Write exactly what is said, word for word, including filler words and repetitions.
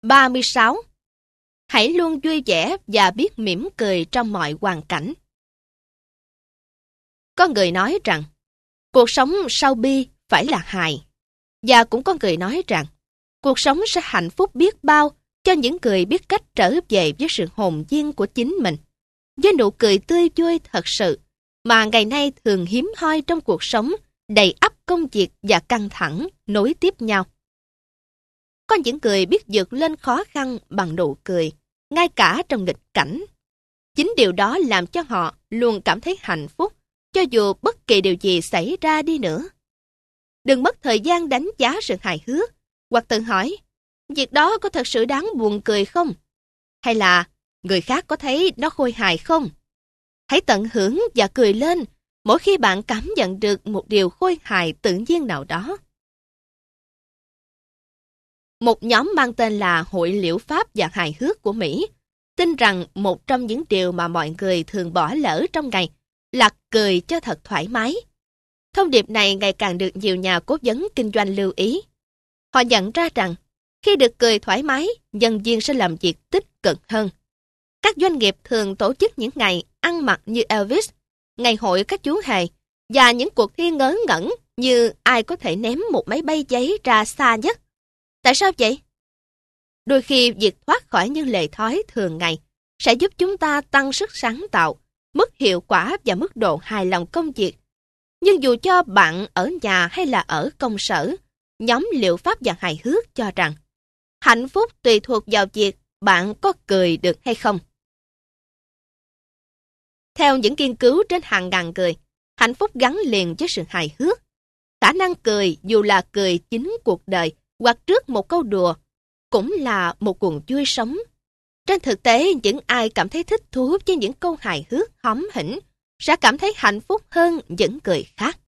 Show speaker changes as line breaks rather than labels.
ba mươi sáu. Hãy luôn vui vẻ và biết mỉm cười trong mọi hoàn cảnh. Có người nói rằng, cuộc sống sau bi phải là hài. Và cũng có người nói rằng, cuộc sống sẽ hạnh phúc biết bao cho những người biết cách trở về với sự hồn nhiên của chính mình, với nụ cười tươi vui thật sự, mà ngày nay thường hiếm hoi trong cuộc sống đầy ắp công việc và căng thẳng nối tiếp nhau. Có những người biết vượt lên khó khăn bằng nụ cười, ngay cả trong nghịch cảnh. Chính điều đó làm cho họ luôn cảm thấy hạnh phúc, cho dù bất kỳ điều gì xảy ra đi nữa. Đừng mất thời gian đánh giá sự hài hước, hoặc tự hỏi, việc đó có thật sự đáng buồn cười không? Hay là người khác có thấy nó khôi hài không? Hãy tận hưởng và cười lên mỗi khi bạn cảm nhận được một điều khôi hài tự nhiên nào đó. Một nhóm mang tên là Hội Liễu Pháp và Hài Hước của Mỹ tin rằng một trong những điều mà mọi người thường bỏ lỡ trong ngày là cười cho thật thoải mái. Thông điệp này ngày càng được nhiều nhà cố vấn kinh doanh lưu ý. Họ nhận ra rằng khi được cười thoải mái, nhân viên sẽ làm việc tích cực hơn. Các doanh nghiệp thường tổ chức những ngày ăn mặc như Elvis, ngày hội các chú hề và những cuộc thi ngớ ngẩn như ai có thể ném một máy bay giấy ra xa nhất. Tại sao vậy? Đôi khi việc thoát khỏi những lề thói thường ngày sẽ giúp chúng ta tăng sức sáng tạo, mức hiệu quả và mức độ hài lòng công việc. Nhưng dù cho bạn ở nhà hay là ở công sở, nhóm Liệu Pháp và Hài Hước cho rằng hạnh phúc tùy thuộc vào việc bạn có cười được hay không. Theo những nghiên cứu trên hàng ngàn người, hạnh phúc gắn liền với sự hài hước. Khả năng cười, dù là cười chính cuộc đời hoặc trước một câu đùa, cũng là một nguồn vui sống. Trên thực tế, những ai cảm thấy thích thú với những câu hài hước hóm hỉnh sẽ cảm thấy hạnh phúc hơn những người khác.